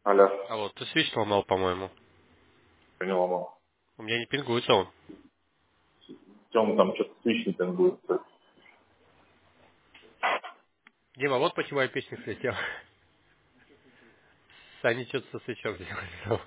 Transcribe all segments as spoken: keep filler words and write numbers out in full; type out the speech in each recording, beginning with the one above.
Алло, Алло, ты свич сломал, по-моему. я не ломал. У меня не пингуется он. Тёма там что-то свищник будет. Дима, вот почему я песню слетел. Саня что-то со свечом сделал.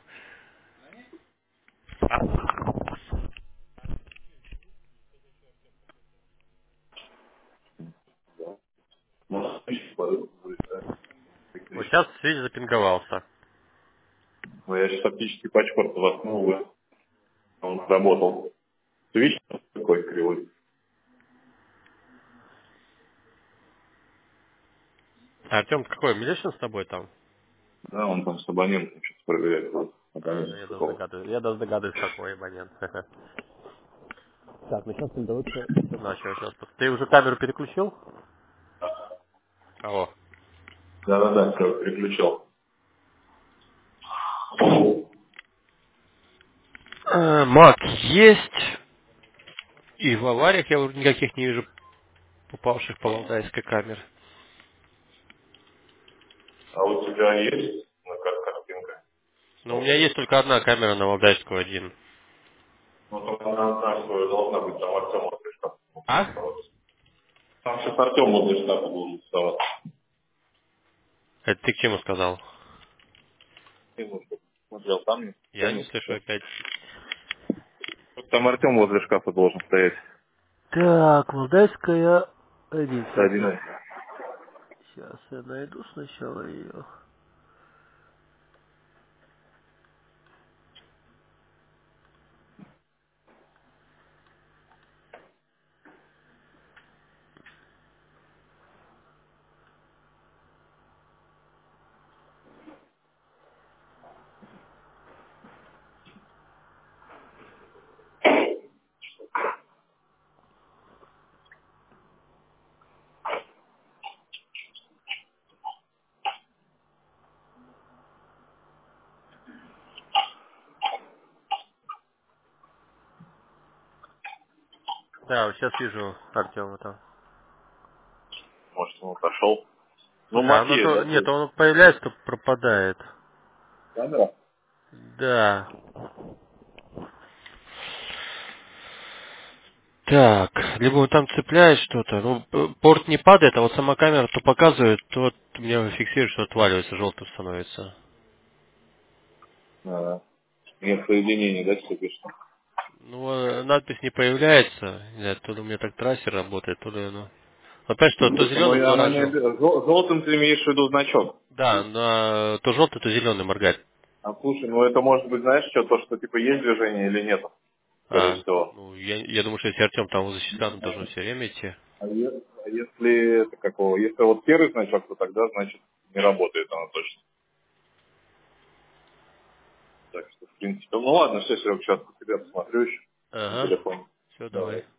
Может, свищ будет, да? Вот сейчас свич запинговался. Ну, я сейчас оптический пачпорт воткнул, он работал. Свищ такой кривой. А Артем, какой? Милешин с тобой там? Да, он там с абонентом что-то проверяет. Вот, А, ну абонент я даже какого. догадываюсь. Я даже догадываюсь, какой абонент. Так, ну сейчас лучше начал. Сейчас. Ты уже камеру переключил? Алло. Да-да-да, все, переключил. Э, Мак есть. И в авариях я уже никаких не вижу попавших по валдайской камере. А у тебя есть на кар- картинка? Но у меня есть только одна камера на Валдайскую один. Ну, только она одна, что должна быть, там Артем возле шкафа А? оставаться. Там сейчас Артем возле шкафа должен оставаться. Это ты к чему сказал? И, ну, чтоб смотрел, там нет, Я там не нет. слышу опять. Там Артем возле шкафа должен стоять. Так, Валдайская один. Сейчас я, Один. сейчас я найду сначала ее. Да, вот сейчас вижу Артема там. Может, он отошел. Ну, Слушай, а оно Матвей, то... да, Нет, ты? он появляется, то пропадает. Камера? Да. Так, либо он там цепляет что-то, ну, п- порт не падает, а вот сама камера то показывает, то вот мне фиксирует, что отваливается, желтым становится. А, нет соединений, да, что пишет? Ну, э, надпись не появляется, не знаю, то ли у меня так трассер работает, то ли, ну... Опять что, то Слушай, ну и зеленым, то она не... оранжевым. оби- жел- Желтым ты имеешь в виду значок. Да, на, то желтый, то зеленый моргает. А слушай, ну это может быть, знаешь, что, то, что типа есть движение или нет, скорее А, всего. ну, я, я думаю, что если Артем там возле щитка, он должен все время идти. А, е- а если это какого? Если вот серый значок, то тогда, значит, не работает она точно. Так что, в принципе, ну ладно, все, Серег, сейчас по тебе посмотрю еще на Ага, телефоне. все, давай. Давай.